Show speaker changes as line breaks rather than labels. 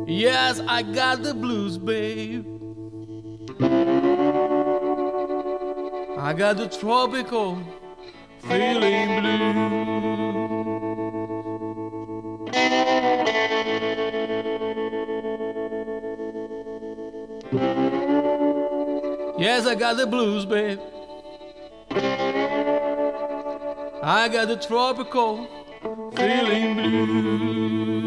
Yes, I got the blues, babe. I got the tropical feeling blue. Yes, I got the blues, babe. I got the tropical feeling blue.